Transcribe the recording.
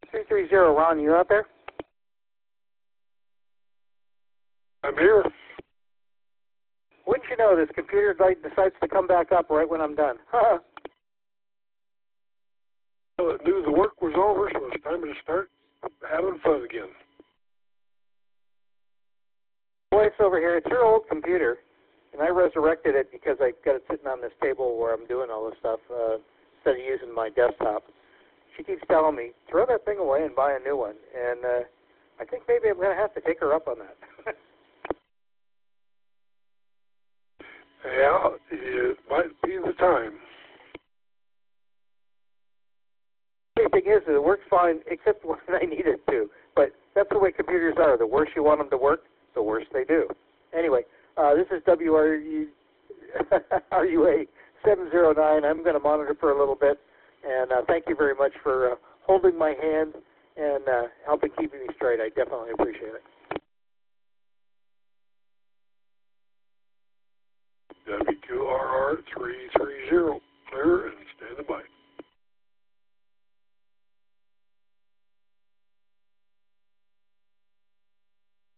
330, Ron, you out there? I'm here. Wouldn't you know, this computer decides to come back up right when I'm done. Well, it knew the work was over, so it's time to start having fun again. Boy, it's over here. It's your old computer, and I resurrected it because I got it sitting on this table where I'm doing all this stuff instead of using my desktop. She keeps telling me, throw that thing away and buy a new one, and I think maybe I'm going to have to take her up on that. Yeah, it might be the time. The thing is, it works fine, except when I need it to. But that's the way computers are. The worse you want them to work, the worse they do. Anyway, this is WRUA 709. I'm going to monitor for a little bit. And thank you very much for holding my hand and helping keep me straight. I definitely appreciate it. WQRR 330.